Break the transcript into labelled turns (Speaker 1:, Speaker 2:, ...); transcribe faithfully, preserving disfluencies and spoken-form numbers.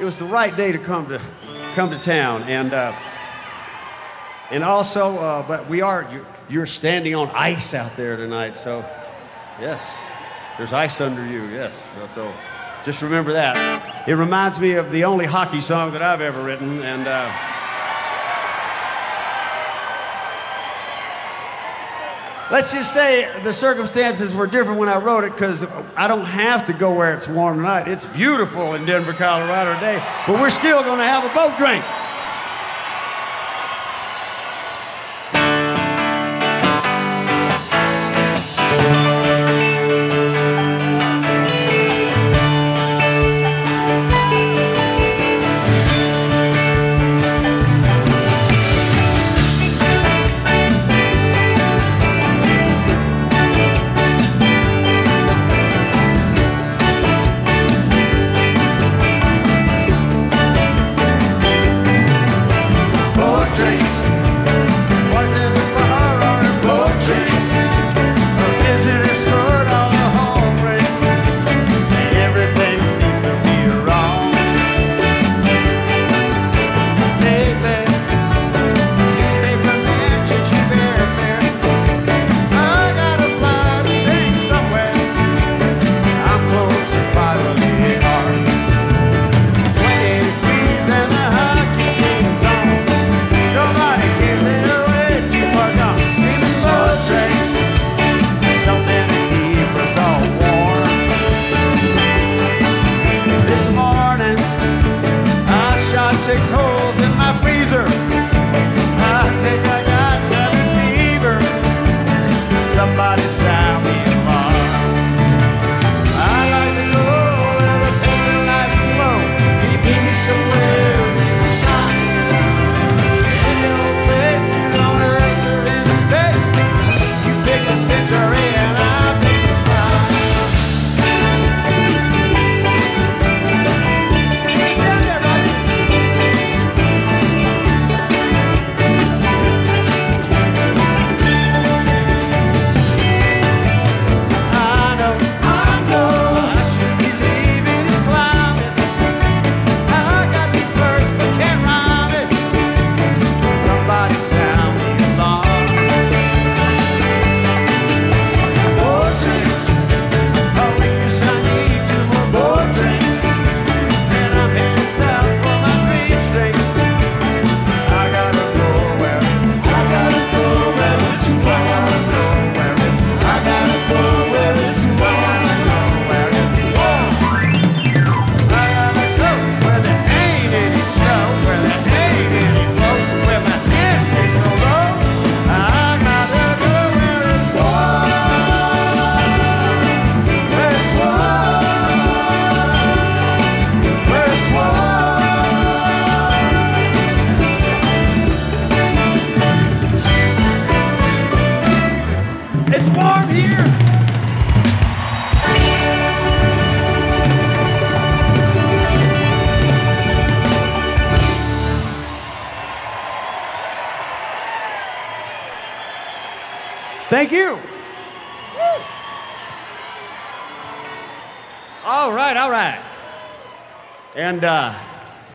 Speaker 1: it was the right day to come to come to town, and uh, and also, uh, but we are you're, you're standing on ice out there tonight, so yes, there's ice under you. Yes, so, so just remember that. It reminds me of the only hockey song that I've ever written, and. Uh, Let's just say the circumstances were different when I wrote it, because I don't have to go where it's warm tonight. It's beautiful in Denver, Colorado today, but we're still going to have a boat drink. Six holes in my freezer. I think I got cabin fever. Somebody sound me alarm. I like to go where the pace of life's slow. Can you meet me somewhere, Mister Scott? Any old place on earth or in space. You pick the century and I'll pick the spot. It's warm here. Thank you. Woo. All right, all right. And uh